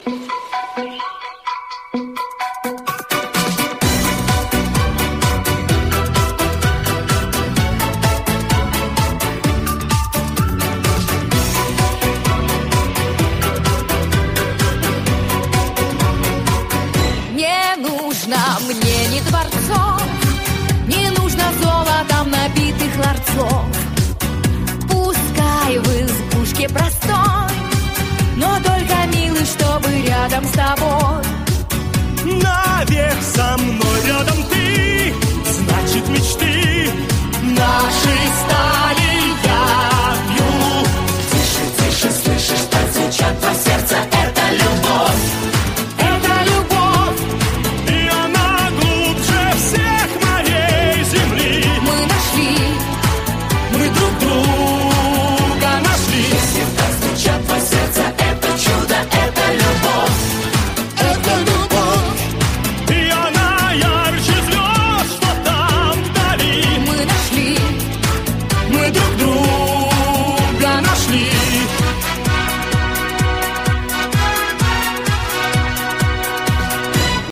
Мне не дворцов, не нужно золотом набитых ларцов. Пускай в избушке простой, но только, милый, чтобы рядом с тобой